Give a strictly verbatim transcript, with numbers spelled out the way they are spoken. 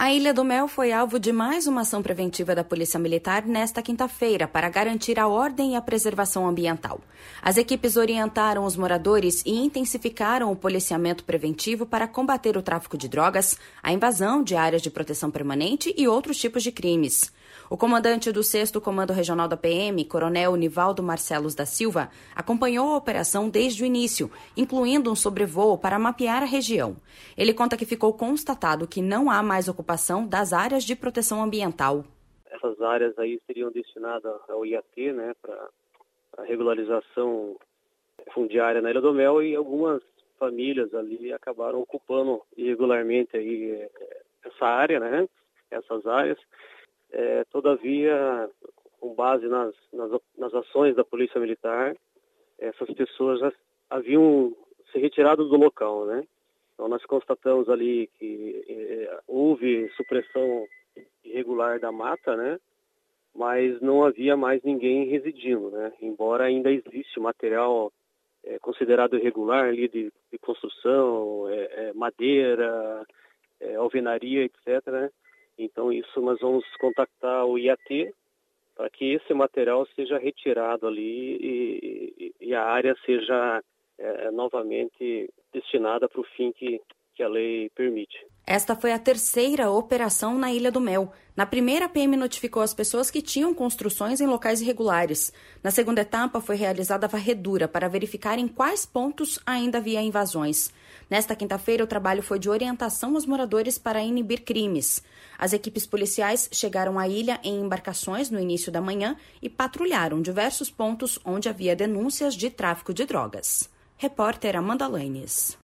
A Ilha do Mel foi alvo de mais uma ação preventiva da Polícia Militar nesta quinta-feira para garantir a ordem e a preservação ambiental. As equipes orientaram os moradores e intensificaram o policiamento preventivo para combater o tráfico de drogas, a invasão de áreas de proteção permanente e outros tipos de crimes. O comandante do sexto Comando Regional da P M, Coronel Nivaldo Marcelos da Silva, acompanhou a operação desde o início, incluindo um sobrevoo para mapear a região. Ele conta que ficou constatado que não há mais ocupação das áreas de proteção ambiental. Essas áreas aí seriam destinadas ao I A T, né, para a regularização fundiária na Ilha do Mel, e algumas famílias ali acabaram ocupando irregularmente aí essa área, né, essas áreas. É, todavia, com base nas, nas, nas ações da Polícia Militar, essas pessoas já haviam se retirado do local, né? Então nós constatamos ali que é, houve supressão irregular da mata, né? Mas não havia mais ninguém residindo, né? Embora ainda existe material é, considerado irregular ali de, de construção, é, é, madeira, é, alvenaria, etcétera, né? Então, isso nós vamos contactar o I A T para que esse material seja retirado ali e, e, e a área seja é, novamente destinada para o fim que, que a lei permite. Esta foi a terceira operação na Ilha do Mel. Na primeira, a P M notificou as pessoas que tinham construções em locais irregulares. Na segunda etapa, foi realizada a varredura para verificar em quais pontos ainda havia invasões. Nesta quinta-feira, o trabalho foi de orientação aos moradores para inibir crimes. As equipes policiais chegaram à ilha em embarcações no início da manhã e patrulharam diversos pontos onde havia denúncias de tráfico de drogas. Repórter Amanda Lanes.